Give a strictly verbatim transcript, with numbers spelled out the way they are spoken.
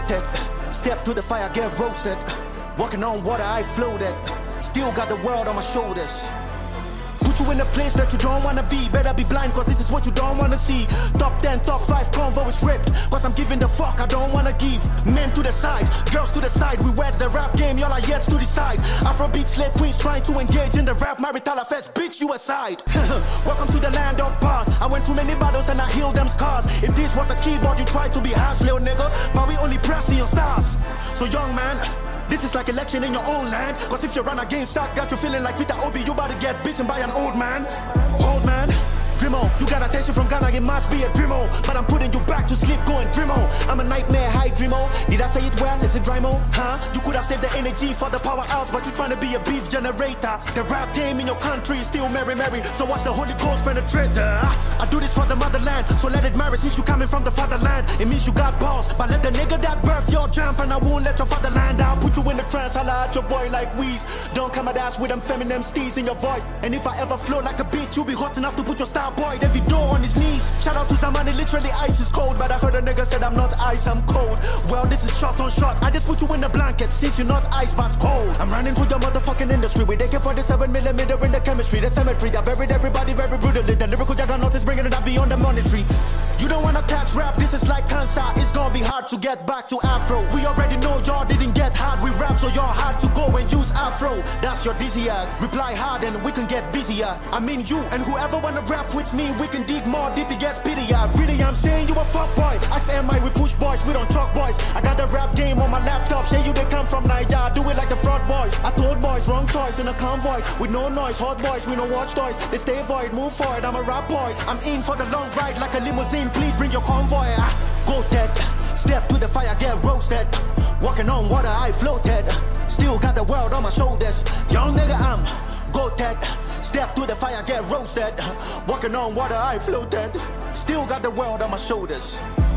Goated, step to the fire, get roasted. Walking on water, I floated. Still got the world on my shoulders. Put you in a place that you don't wanna be. Better be blind, cause this is what you don't wanna see. Top ten, top five convo is ripped, cause I'm giving the fuck I don't wanna give. Men to the side, girls to the side. We wed the rap game, y'all are yet to decide. Afrobeat slave queens trying to engage in the rap marital affairs. Bitch, you aside. Welcome to the land of bars. I went through many battles and I healed them scars. If this was a keyboard, you tried to be harsh, little nigga, but we only pressing your stars. So young man, this is like election in your own land. Cause if you run against that, got you feeling like Peter Obi, you about to get beaten by an old man. Old man, Drimo, you got attention from Ghana, it must be a Drimo. But I'm putting you back to sleep going Drimo. I'm a nightmare, hi Drimo. Did I say it well? Is it Drimo? Huh? You could have saved the energy for the power outs, but you trying to be a beef generator. The rap game in your country is still Mary Mary. So watch the Holy Ghost penetrate. I do this for the motherland, so let it marry. Since you coming from the fatherland, it means you got balls. But let the nigga that birth your jump, and I won't let your fatherland out. Put you in the trance, holla at your boy like Weez. Don't come at us with them feminine steez in your voice. And if I ever flow like a bitch, you'll be hot enough to put your star boy David Doe on his knees. Shout out to somebody, literally ice is cold. But I heard a nigga said I'm not ice, I'm cold. Well, this is shot on shot. I just put you in the blanket since you're not ice but cold. I'm running through the motherfucking industry with A K forty-seven millimeter in the chemistry. The cemetery, I buried everybody very brutally. The lyrical juggernaut is bringing it up beyond the monetary. You don't wanna catch rap, this is like cancer. It's gonna be hard to get back to Afro. We already know y'all didn't get hard. We rap so y'all hard to go and use Afro. That's your dizzy-ag. Reply hard and we can get busier. I mean you and whoever wanna rap with me, we can dig more deep, it gets pitier. Really, I'm saying you a fuck boy. Ask M I, we push boys, we don't talk boys. I got the rap game on my laptop. Say you they come from Nigeria, do it like the fraud boys. I told boys, wrong choice in a convoy. With no noise, hot boys, we don't watch toys. They stay void, move forward, I'm a rap boy. I'm in for the long ride like a limousine, please bring your convoy. Ah, Goated, step to the fire, get roasted. Walking on water, I floated. Still got the world on my shoulders. Young nigga, I'm Goated. Step to the fire, get roasted. Walking on water, I floated. Still got the world on my shoulders.